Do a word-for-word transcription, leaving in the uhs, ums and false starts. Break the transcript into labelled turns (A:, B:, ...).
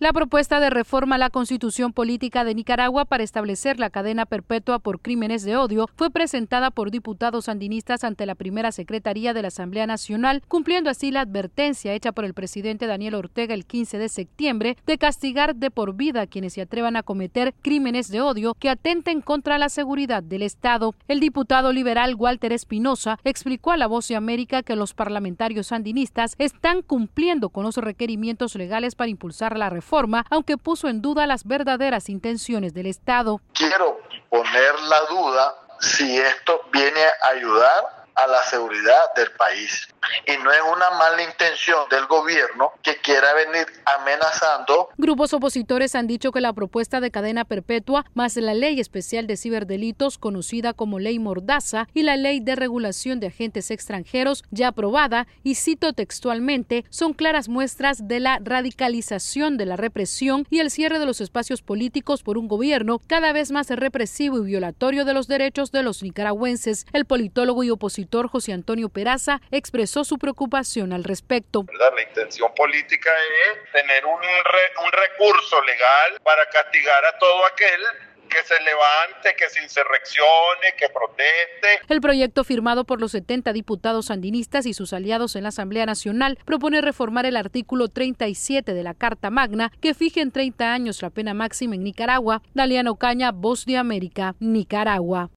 A: La propuesta de reforma a la Constitución Política de Nicaragua para establecer la cadena perpetua por crímenes de odio fue presentada por diputados sandinistas ante la primera Secretaría de la Asamblea Nacional, cumpliendo así la advertencia hecha por el presidente Daniel Ortega el quince de septiembre de castigar de por vida a quienes se atrevan a cometer crímenes de odio que atenten contra la seguridad del Estado. El diputado liberal Walter Espinosa explicó a La Voz de América que los parlamentarios sandinistas están cumpliendo con los requerimientos legales para impulsar la reforma, aunque puso en duda las verdaderas intenciones del Estado.
B: Quiero poner la duda si esto viene a ayudar a la seguridad del país. Y no es una mala intención del gobierno que quiera venir amenazando.
A: Grupos opositores han dicho que la propuesta de cadena perpetua, más la ley especial de ciberdelitos, conocida como Ley Mordaza, y la ley de regulación de agentes extranjeros, ya aprobada, y cito textualmente, son claras muestras de la radicalización de la represión y el cierre de los espacios políticos por un gobierno cada vez más represivo y violatorio de los derechos de los nicaragüenses. El politólogo y opositor José Antonio Peraza expresó su preocupación al respecto.
C: La intención política es tener un, re, un recurso legal para castigar a todo aquel que se levante, que se insurreccione, que proteste.
A: El proyecto, firmado por los setenta diputados sandinistas y sus aliados en la Asamblea Nacional, propone reformar el artículo treinta y siete de la Carta Magna, que fija en treinta años la pena máxima en Nicaragua. Daliana Ocaña, Voz de América, Nicaragua.